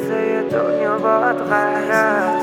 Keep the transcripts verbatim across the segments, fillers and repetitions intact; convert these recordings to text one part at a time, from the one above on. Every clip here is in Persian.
اندازه دنیا باد قهرت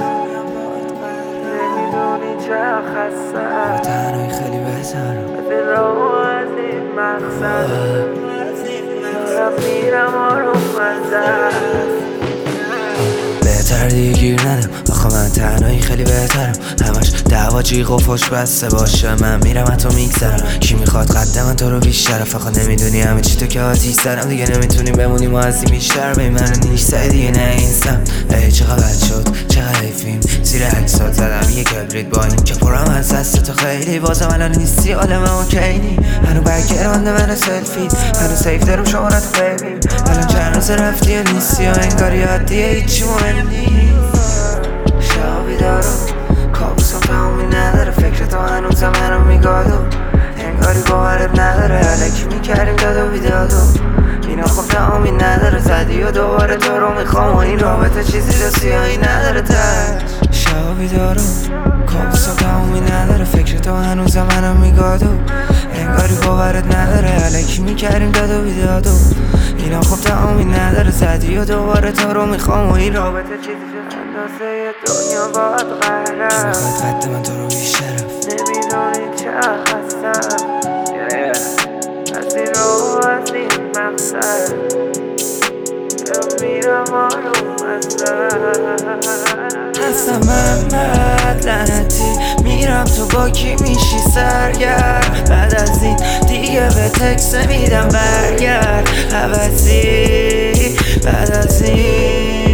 نمیدونی چه خستم تنهایی خیلی بهترم به رو از این مقصد دارم میرم آروم منزل بهتر دیگه گیر ندم آخه من تنهایی خیلی بهترم همش دعوا جیغ و فش بسته باشه من میرم حتی میگذرم کی میخواد قد من تو رو بیشتر فقط نمیدونی همه چی تو که آتیش زدم دیگه نمیتونیم بمونیم و از این بیشتر به منو نیست دیگه نه اینستم ای چقدر بد شد چقدر حیفیم زیر عکسات زدم یه کبریت با این که پرم از دست تو خیلی بازم الان نیستی حال من اوکینی هنو برگرانده من سلفی هنو سیف دارم شما رو تو بیبیم الان چند روز رفتی یا نیستی و انگار یادیه هیچی مهم نیست شب بیدارم کابوسم تمومی نداره فکر تو هنوزم منو میگادو انگاری باورت نداره علکی میکردیم داد و بیدادو اینا خب تمامی نداره زدی و دوباره تو رو میخوام و این رابطه چیزی جا سیاهی نداره تش شب بیدارم کابوسم تمومی نداره فکر تو هنوزم منو میگادو انگاری باورت نداره علکی میکردیم داد و بیدادو اینا خب تمامی نداره زدی و دوباره تو رو میخوام و این رابطه چیزی جا اندازه دنیا باد قهرت قد من تو رو بیشترم نمیدونی چه خستم از این رو از این مقصد دارم میرم آروم منزل هستم محمد لعنتی میرم تو با کی میشی سرگرد بعد از این دیگه به تکس میدم برگرد عوضی بعد از این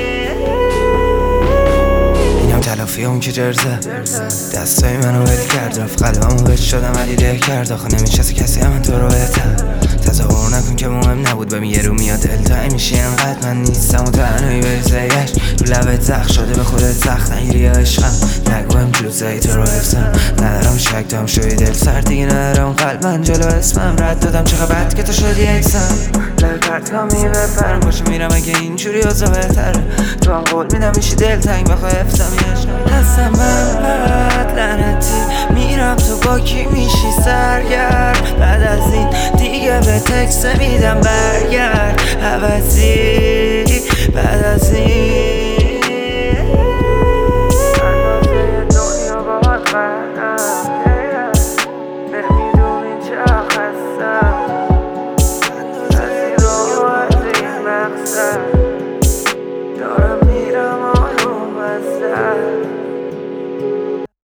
اینم تلافی اون که جرزه دستای منو ول کرد رفت قلبمو بهت شدم ولی ده کرد آخه نمیشسته کسی همین تو رو بهتر تصور نکن که مهم نبود بهم یه رو میاد دلتایی میشی انقدر من نیستم و تنهایی بریزهیش رو لبت زخ شده به خودت سخت نگیری یا عشقم نگو هم جلوزایی تو رو حفظم ندارم شک تو هم شوی دل سر دیگه ندارم قلب من جلو اسمم رد دادم چقدر بد که تو شدی اکسم لبت کامی بپرم پاشو میرم اگه اینجوری اوزا بهتره تو هم قول میدم میشی دل تنگ بخواه حفظم یه عشقم هستم محمد لعنتی میرم تو با کی میشی سرگرد بعد از این دیگه به تکس میدم برگرد عوضی بعد